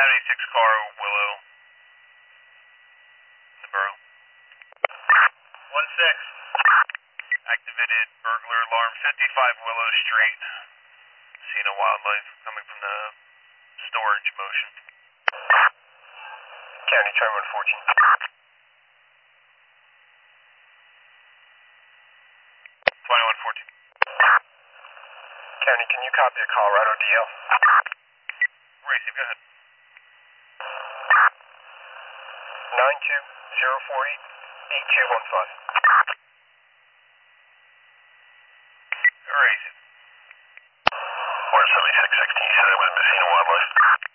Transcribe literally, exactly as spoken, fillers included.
seventy-six car, Willow, the borough. one six. Activated burglar alarm, fifty-five Willow Street. See no wildlife coming from the storage motion. County, try one fourteen. twenty-one fourteen. County, can you copy a Colorado D L? Racing, go ahead. nine two zero four eight eight two one five. Racing. one seventy-six sixteen, you said it was missing wildlife.